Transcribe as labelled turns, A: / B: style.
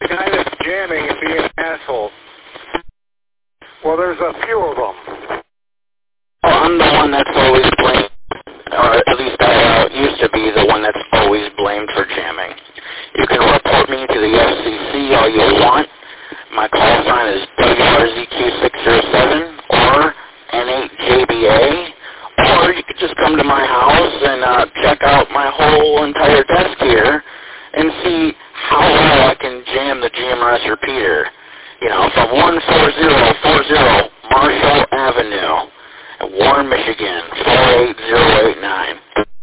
A: The guy that's jamming and being an asshole. Well, there's a few of them.
B: Well, I'm the one that's always blamed, or at least I used to be the one that's always blamed for jamming. You can report me to the FCC all you want. My call sign is WRZQ607 or N8JBA. Or you could just come to my house and check out my whole entire desk here and see how well I can jam the GMRS repeater. You know, from 14040 Marshall Avenue, Warren, Michigan, 48089.